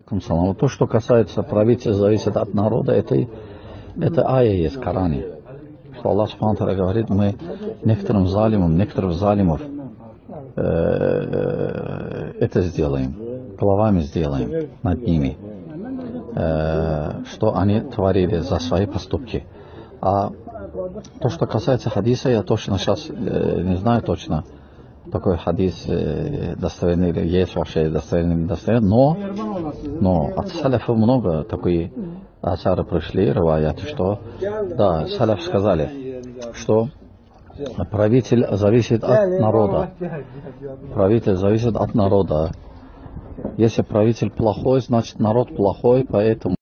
Вот то, что касается правительства, зависит от народа, это ая есть в Коране. Что Аллах Субхану ва Тааля говорит, мы некоторых залимов это сделаем, головами сделаем над ними, что они творили за свои поступки. А то, что касается хадиса, я точно сейчас не знаю точно, такой хадис достоверный или есть вообще достоверный, но от салафа много такие асары пришли, риваяты, что да, салаф сказали, что правитель зависит от народа. Правитель зависит от народа. Если правитель плохой, значит народ плохой, поэтому